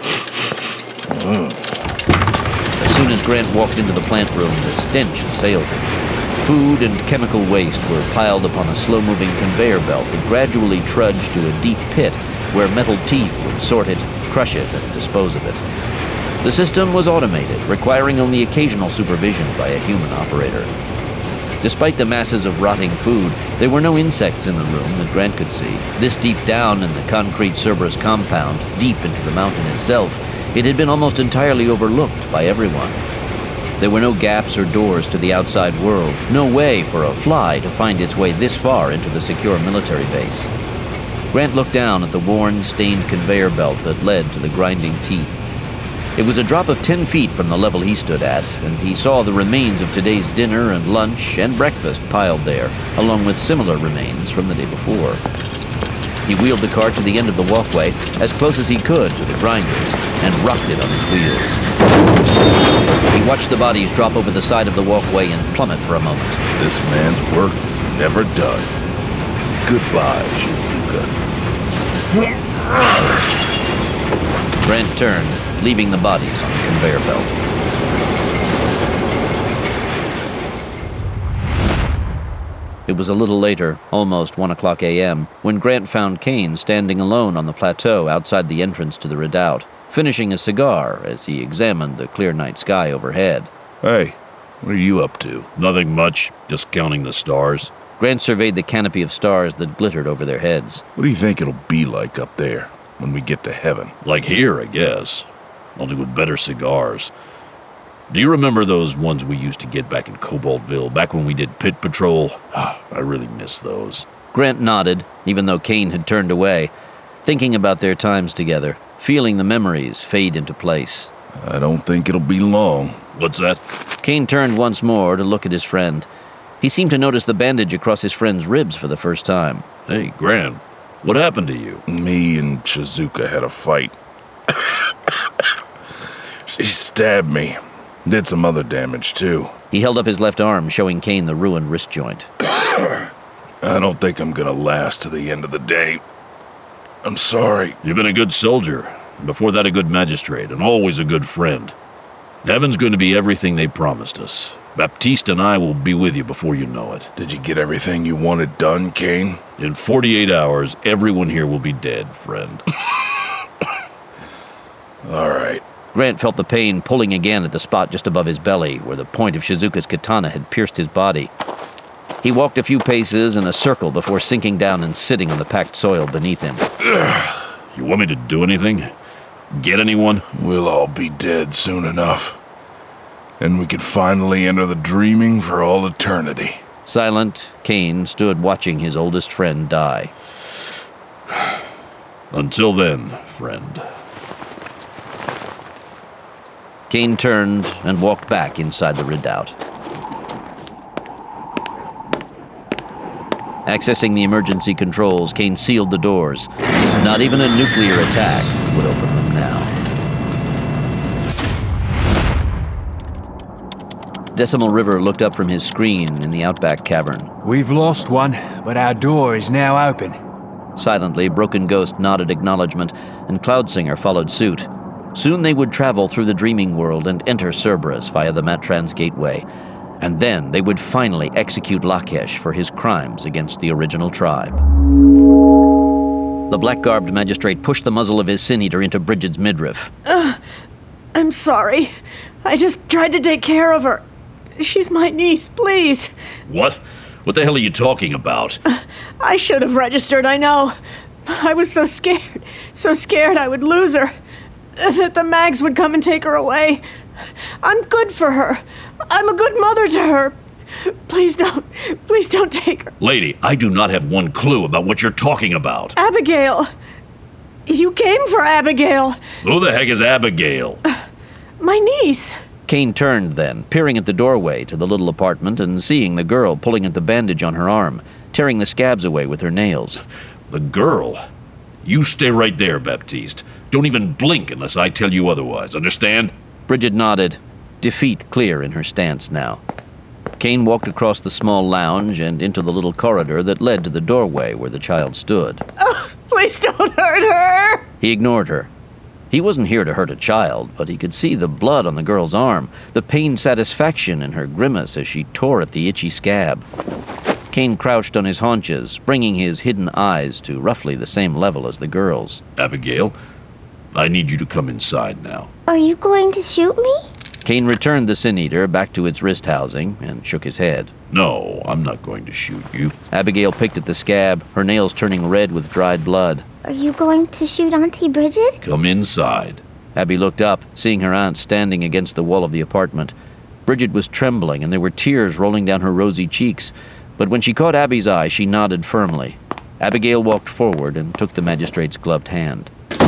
As soon as Grant walked into the plant room, the stench assailed him. Food and chemical waste were piled upon a slow-moving conveyor belt that gradually trudged to a deep pit where metal teeth would sort it, crush it, and dispose of it. The system was automated, requiring only occasional supervision by a human operator. Despite the masses of rotting food, there were no insects in the room that Grant could see. This deep down in the concrete Cerberus compound, deep into the mountain itself, it had been almost entirely overlooked by everyone. There were no gaps or doors to the outside world, no way for a fly to find its way this far into the secure military base. Grant looked down at the worn, stained conveyor belt that led to the grinding teeth. It was a drop of 10 feet from the level he stood at, and he saw the remains of today's dinner and lunch and breakfast piled there, along with similar remains from the day before. He wheeled the cart to the end of the walkway, as close as he could to the grinders, and rocked it on its wheels. He watched the bodies drop over the side of the walkway and plummet for a moment. This man's work is never done. Goodbye, Shizuka. Grant turned, leaving the bodies on the conveyor belt. It was a little later, almost 1 o'clock a.m., when Grant found Kane standing alone on the plateau outside the entrance to the redoubt, finishing a cigar as he examined the clear night sky overhead. Hey, what are you up to? Nothing much, just counting the stars. Grant surveyed the canopy of stars that glittered over their heads. What do you think it'll be like up there when we get to heaven? Like here, I guess. Only with better cigars. Do you remember those ones we used to get back in Cobaltville, back when we did pit patrol? I really miss those. Grant nodded, even though Kane had turned away, thinking about their times together, feeling the memories fade into place. I don't think it'll be long. What's that? Kane turned once more to look at his friend. He seemed to notice the bandage across his friend's ribs for the first time. Hey, Grant, what happened to you? Me and Shizuka had a fight. She stabbed me. Did some other damage, too. He held up his left arm, showing Kane the ruined wrist joint. I don't think I'm gonna last to the end of the day. I'm sorry. You've been a good soldier, and before that a good magistrate, and always a good friend. Heaven's going to be everything they promised us. Baptiste and I will be with you before you know it. Did you get everything you wanted done, Kane? In 48 hours, everyone here will be dead, friend. All right. Grant felt the pain pulling again at the spot just above his belly, where the point of Shizuka's katana had pierced his body. He walked a few paces in a circle before sinking down and sitting on the packed soil beneath him. You want me to do anything? Get anyone? We'll all be dead soon enough. And we could finally enter the dreaming for all eternity. Silent, Kane stood watching his oldest friend die. Until then, friend. Kane turned and walked back inside the redoubt. Accessing the emergency controls, Kane sealed the doors. Not even a nuclear attack would open them now. Decimal River looked up from his screen in the Outback cavern. We've lost one, but our door is now open. Silently, Broken Ghost nodded acknowledgement, and Cloudsinger followed suit. Soon they would travel through the dreaming world and enter Cerberus via the Matrans Gateway. And then they would finally execute Lakesh for his crimes against the original tribe. The black-garbed magistrate pushed the muzzle of his sin-eater into Bridget's midriff. I'm sorry. I just tried to take care of her. She's my niece, please. What? What the hell are you talking about? I should have registered, I know. But I was so scared I would lose her. That the mags would come and take her away. I'm good for her. I'm a good mother to her. Please don't take her. Lady, I do not have one clue about what you're talking about. Abigail. You came for Abigail. Who the heck is Abigail? My niece. Kane turned then, peering at the doorway to the little apartment and seeing the girl pulling at the bandage on her arm, tearing the scabs away with her nails. The girl? You stay right there, Baptiste. Don't even blink unless I tell you otherwise, understand? Bridget nodded, defeat clear in her stance now. Kane walked across the small lounge and into the little corridor that led to the doorway where the child stood. Oh, Please don't hurt her! He ignored her. He wasn't here to hurt a child, but he could see the blood on the girl's arm, the pained satisfaction in her grimace as she tore at the itchy scab. Kane crouched on his haunches, bringing his hidden eyes to roughly the same level as the girl's. Abigail, I need you to come inside now. Are you going to shoot me? Kane returned the Sin Eater back to its wrist housing and shook his head. No, I'm not going to shoot you. Abigail picked at the scab, her nails turning red with dried blood. Are you going to shoot Auntie Bridget? Come inside. Abby looked up, seeing her aunt standing against the wall of the apartment. Bridget was trembling, and there were tears rolling down her rosy cheeks. But when she caught Abby's eye, she nodded firmly. Abigail walked forward and took the magistrate's gloved hand.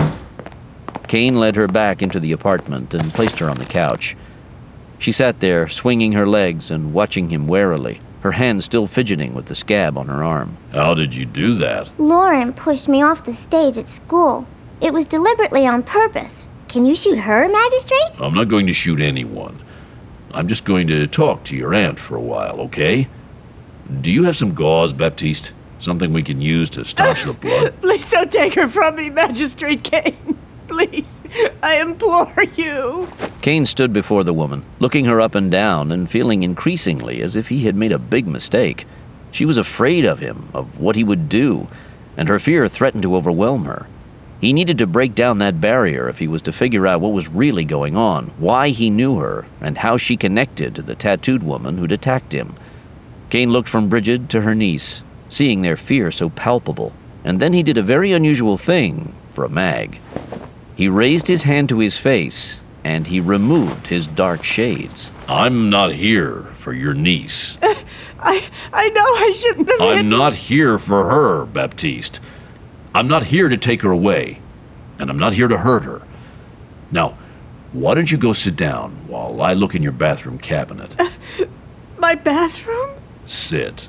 Kane led her back into the apartment and placed her on the couch. She sat there, swinging her legs and watching him warily, her hand still fidgeting with the scab on her arm. How did you do that? Lauren pushed me off the stage at school. It was deliberately on purpose. Can you shoot her, Magistrate? I'm not going to shoot anyone. I'm just going to talk to your aunt for a while, okay? Do you have some gauze, Baptiste? Something we can use to staunch the blood? Please don't take her from me, Magistrate Kane. Please, I implore you. Kane stood before the woman, looking her up and down and feeling increasingly as if he had made a big mistake. She was afraid of him, of what he would do, and her fear threatened to overwhelm her. He needed to break down that barrier if he was to figure out what was really going on, why he knew her, and how she connected to the tattooed woman who'd attacked him. Kane looked from Bridget to her niece, seeing their fear so palpable, and then he did a very unusual thing for a mag. He raised his hand to his face, and he removed his dark shades. I'm not here for your niece. I know I shouldn't have I'm not here for her, Baptiste. I'm not here to take her away, and I'm not here to hurt her. Now, why don't you go sit down while I look in your bathroom cabinet? My bathroom? Sit.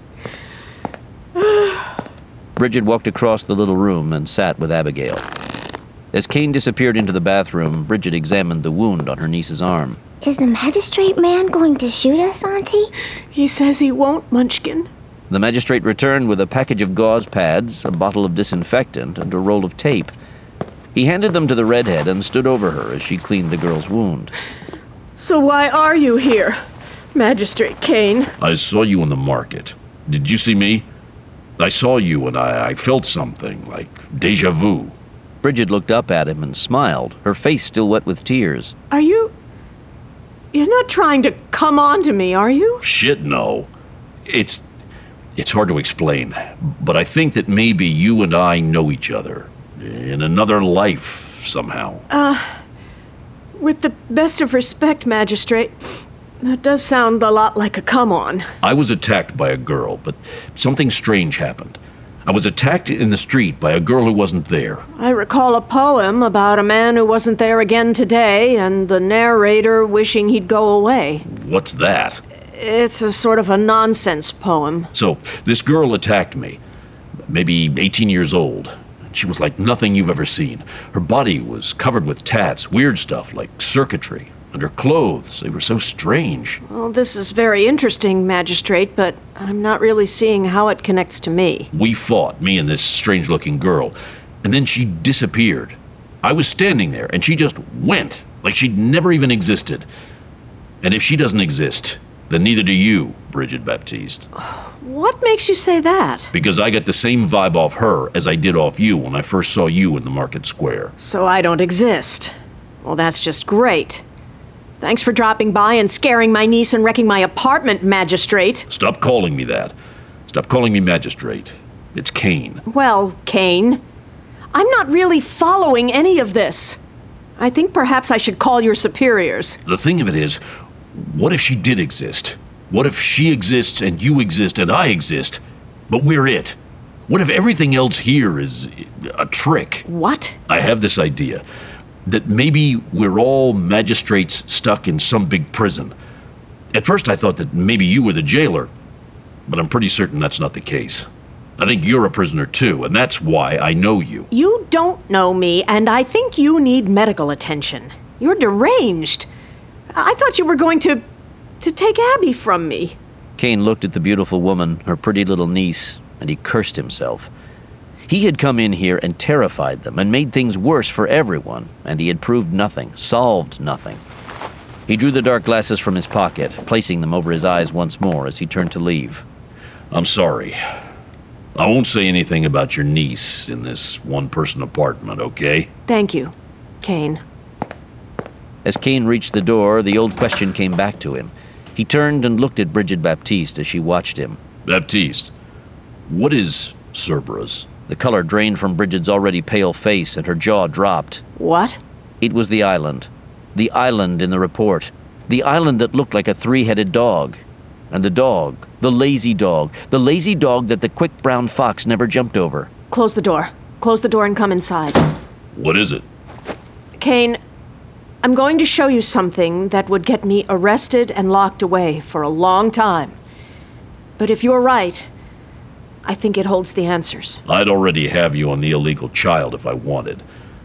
Bridget walked across the little room and sat with Abigail. As Kane disappeared into the bathroom, Bridget examined the wound on her niece's arm. Is the magistrate man going to shoot us, Auntie? He says he won't, Munchkin. The magistrate returned with a package of gauze pads, a bottle of disinfectant, and a roll of tape. He handed them to the redhead and stood over her as she cleaned the girl's wound. So why are you here, Magistrate Kane? I saw you in the market. Did you see me? I saw you and I felt something, like déjà vu. Bridget looked up at him and smiled, her face still wet with tears. Are you... You're not trying to come on to me, are you? Shit, no. It's hard to explain, but I think that maybe you and I know each other. In another life, somehow. With the best of respect, Magistrate, that does sound a lot like a come-on. I was attacked by a girl, but something strange happened. I was attacked in the street by a girl who wasn't there. I recall a poem about a man who wasn't there again today, and the narrator wishing he'd go away. What's that? It's a sort of a nonsense poem. So, this girl attacked me. Maybe 18 years old. She was like nothing you've ever seen. Her body was covered with tats, weird stuff like circuitry. And her clothes, they were so strange. Well, this is very interesting, Magistrate, but I'm not really seeing how it connects to me. We fought, me and this strange-looking girl, and then she disappeared. I was standing there, and she just went, like she'd never even existed. And if she doesn't exist, then neither do you, Bridget Baptiste. What makes you say that? Because I got the same vibe off her as I did off you when I first saw you in the market square. So I don't exist. Well, that's just great. Thanks for dropping by and scaring my niece and wrecking my apartment, Magistrate. Stop calling me that. Stop calling me Magistrate. It's Kane. Well, Kane, I'm not really following any of this. I think perhaps I should call your superiors. The thing of it is, what if she did exist? What if she exists and you exist and I exist, but we're it? What if everything else here is a trick? What? I have this idea. That maybe we're all magistrates stuck in some big prison. At first I thought that maybe you were the jailer, but I'm pretty certain that's not the case. I think you're a prisoner too, and that's why I know you. You don't know me, and I think you need medical attention. You're deranged. I thought you were going to take Abby from me. Kane looked at the beautiful woman, her pretty little niece, and he cursed himself. He had come in here and terrified them and made things worse for everyone, and he had proved nothing, solved nothing. He drew the dark glasses from his pocket, placing them over his eyes once more as he turned to leave. I'm sorry. I won't say anything about your niece in this one-person apartment, okay? Thank you, Kane. As Kane reached the door, the old question came back to him. He turned and looked at Bridget Baptiste as she watched him. Baptiste, what is Cerberus? The color drained from Bridget's already pale face and her jaw dropped. What? It was the island. The island in the report. The island that looked like a three-headed dog. And the dog, the lazy dog that the quick brown fox never jumped over. Close the door. Close the door and come inside. What is it? Kane, I'm going to show you something that would get me arrested and locked away for a long time. But if you're right, I think it holds the answers. I'd already have you on the illegal child if I wanted.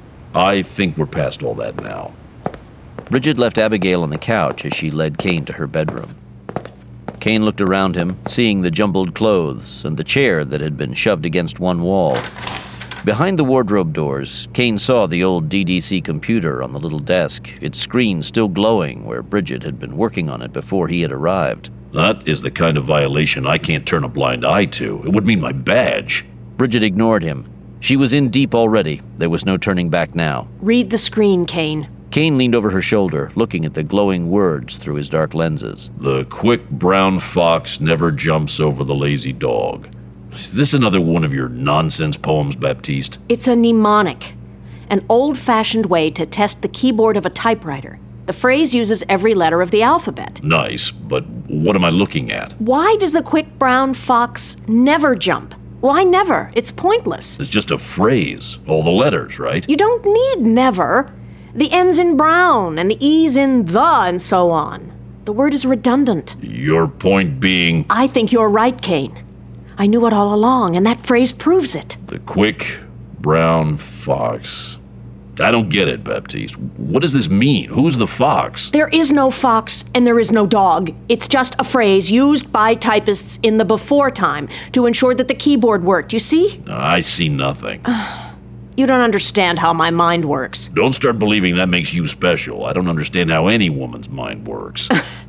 I think we're past all that now. Bridget left Abigail on the couch as she led Kane to her bedroom. Kane looked around him, seeing the jumbled clothes and the chair that had been shoved against one wall. Behind the wardrobe doors, Kane saw the old DDC computer on the little desk, its screen still glowing where Bridget had been working on it before he had arrived. That is the kind of violation I can't turn a blind eye to. It would mean my badge. Bridget ignored him. She was in deep already. There was no turning back now. Read the screen, Kane. Kane leaned over her shoulder, looking at the glowing words through his dark lenses. The quick brown fox never jumps over the lazy dog. Is this another one of your nonsense poems, Baptiste? It's a mnemonic, an old-fashioned way to test the keyboard of a typewriter. The phrase uses every letter of the alphabet. Nice, but what am I looking at? Why does the quick brown fox never jump? Why never? It's pointless. It's just a phrase. All the letters, right? You don't need never. The N's in brown and the E's in the and so on. The word is redundant. Your point being? I think you're right, Kane. I knew it all along, and that phrase proves it. The quick brown fox. I don't get it, Baptiste. What does this mean? Who's the fox? There is no fox and there is no dog. It's just a phrase used by typists in the before time to ensure that the keyboard worked, you see? I see nothing. You don't understand how my mind works. Don't start believing that makes you special. I don't understand how any woman's mind works.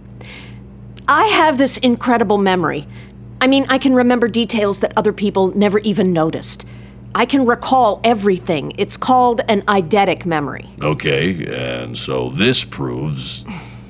I have this incredible memory. I mean, I can remember details that other people never even noticed. I can recall everything. It's called an eidetic memory. Okay, and so this proves...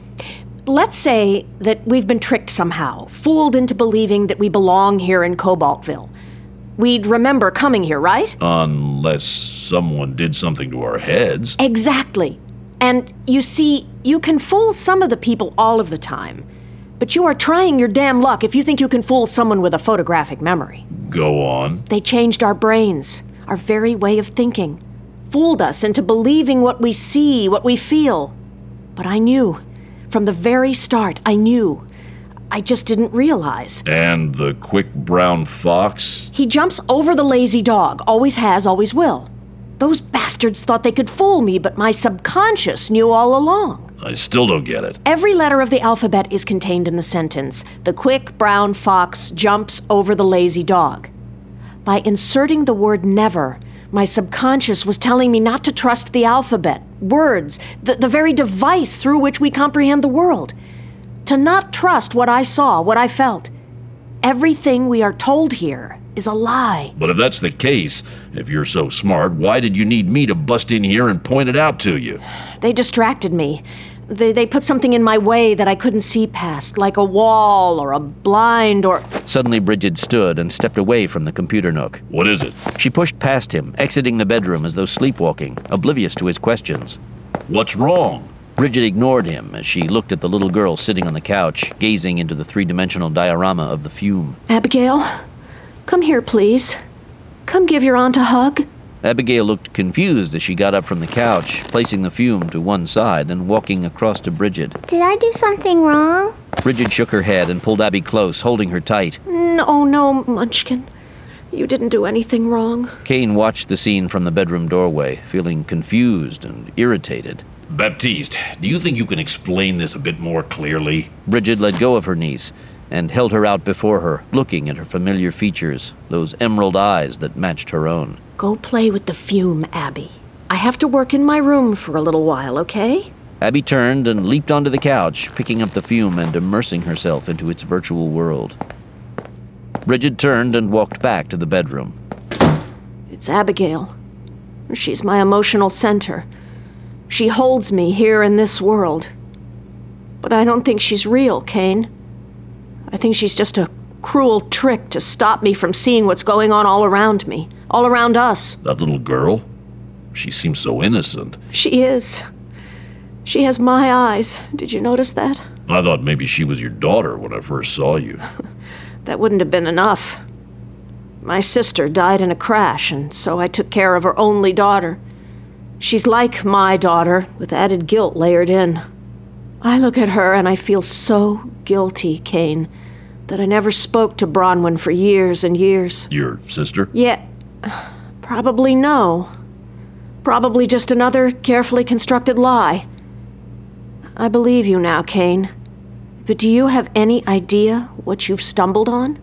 Let's say that we've been tricked somehow, fooled into believing that we belong here in Cobaltville. We'd remember coming here, right? Unless someone did something to our heads. Exactly. And you see, you can fool some of the people all of the time. But you are trying your damn luck if you think you can fool someone with a photographic memory. Go on. They changed our brains, our very way of thinking. Fooled us into believing what we see, what we feel. But I knew. From the very start, I knew. I just didn't realize. And the quick brown fox? He jumps over the lazy dog. Always has, always will. Those bastards thought they could fool me, but my subconscious knew all along. I still don't get it. Every letter of the alphabet is contained in the sentence. The quick brown fox jumps over the lazy dog. By inserting the word never, my subconscious was telling me not to trust the alphabet, words, the very device through which we comprehend the world. To not trust what I saw, what I felt. Everything we are told here is a lie. But if that's the case, if you're so smart, why did you need me to bust in here and point it out to you? They distracted me. They put something in my way that I couldn't see past, like a wall or a blind or... Suddenly Bridget stood and stepped away from the computer nook. What is it? She pushed past him, exiting the bedroom as though sleepwalking, oblivious to his questions. What's wrong? Bridget ignored him as she looked at the little girl sitting on the couch, gazing into the three-dimensional diorama of the fume. Abigail, come here, please. Come give your aunt a hug. Abigail looked confused as she got up from the couch, placing the fume to one side and walking across to Bridget. Did I do something wrong? Bridget shook her head and pulled Abby close, holding her tight. No, Munchkin. You didn't do anything wrong. Kane watched the scene from the bedroom doorway, feeling confused and irritated. Baptiste, do you think you can explain this a bit more clearly? Bridget let go of her niece. and held her out before her, looking at her familiar features, those emerald eyes that matched her own. Go play with the fume, Abby. I have to work in my room for a little while, okay? Abby turned and leaped onto the couch, picking up the fume and immersing herself into its virtual world. Bridget turned and walked back to the bedroom. It's Abigail. She's my emotional center. She holds me here in this world. But I don't think she's real, Kane. I think she's just a cruel trick to stop me from seeing what's going on all around me, all around us. That little girl? She seems so innocent. She is. She has my eyes. Did you notice that? I thought maybe she was your daughter when I first saw you. That wouldn't have been enough. My sister died in a crash, and so I took care of her only daughter. She's like my daughter, with added guilt layered in. I look at her and I feel so guilty, Kane, that I never spoke to Bronwyn for years and years. Your sister? Yeah, probably no. Probably just another carefully constructed lie. I believe you now, Kane. But do you have any idea what you've stumbled on?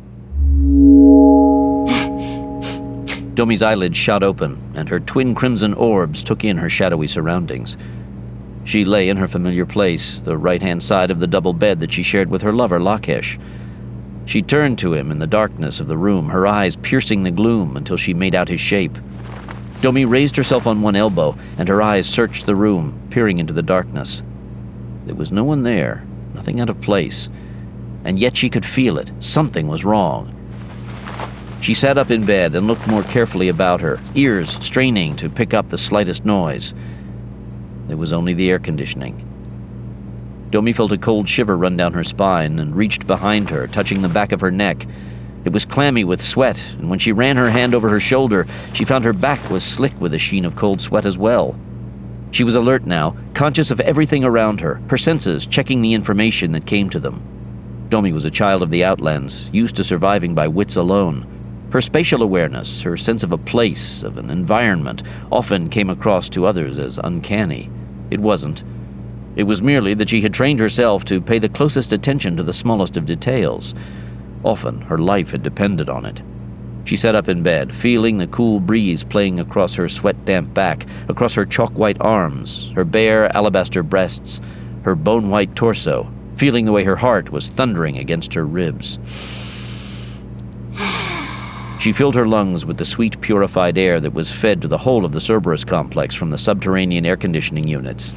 Domi's eyelids shot open, and her twin crimson orbs took in her shadowy surroundings. She lay in her familiar place, the right-hand side of the double bed that she shared with her lover, Lakesh. She turned to him in the darkness of the room, her eyes piercing the gloom until she made out his shape. Domi raised herself on one elbow, and her eyes searched the room, peering into the darkness. There was no one there, nothing out of place, and yet she could feel it. Something was wrong. She sat up in bed and looked more carefully about her, ears straining to pick up the slightest noise. There was only the air conditioning. Domi felt a cold shiver run down her spine and reached behind her, touching the back of her neck. It was clammy with sweat, and when she ran her hand over her shoulder, she found her back was slick with a sheen of cold sweat as well. She was alert now, conscious of everything around her, her senses checking the information that came to them. Domi was a child of the Outlands, used to surviving by wits alone. Her spatial awareness, her sense of a place, of an environment, often came across to others as uncanny. It wasn't. It was merely that she had trained herself to pay the closest attention to the smallest of details. Often, her life had depended on it. She sat up in bed, feeling the cool breeze playing across her sweat-damp back, across her chalk-white arms, her bare alabaster breasts, her bone-white torso, feeling the way her heart was thundering against her ribs. She filled her lungs with the sweet, purified air that was fed to the whole of the Cerberus complex from the subterranean air conditioning units.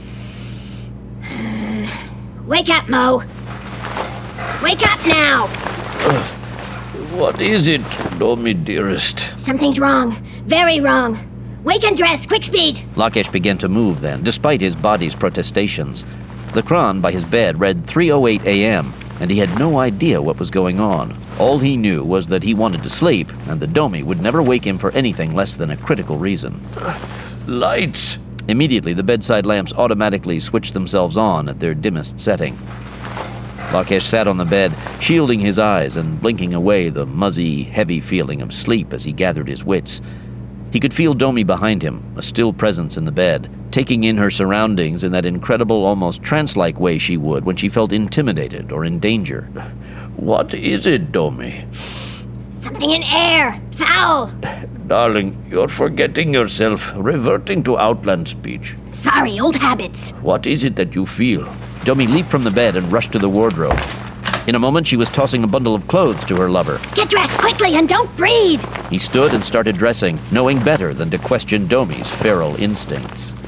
Wake up, Mo! Wake up now! What is it, Domi, dearest? Something's wrong. Very wrong. Wake and dress, quick speed! Lakesh began to move then, despite his body's protestations. The Kron by his bed read 3:08 a.m., and he had no idea what was going on. All he knew was that he wanted to sleep, and the Domi would never wake him for anything less than a critical reason. Lights! Immediately, the bedside lamps automatically switched themselves on at their dimmest setting. Lakesh sat on the bed, shielding his eyes and blinking away the muzzy, heavy feeling of sleep as he gathered his wits. He could feel Domi behind him, a still presence in the bed, taking in her surroundings in that incredible, almost trance-like way she would when she felt intimidated or in danger. What is it, Domi? Something in air! Foul! Darling, you're forgetting yourself, reverting to Outland speech. Sorry, old habits. What is it that you feel? Domi leaped from the bed and rushed to the wardrobe. In a moment, she was tossing a bundle of clothes to her lover. Get dressed quickly and don't breathe! He stood and started dressing, knowing better than to question Domi's feral instincts.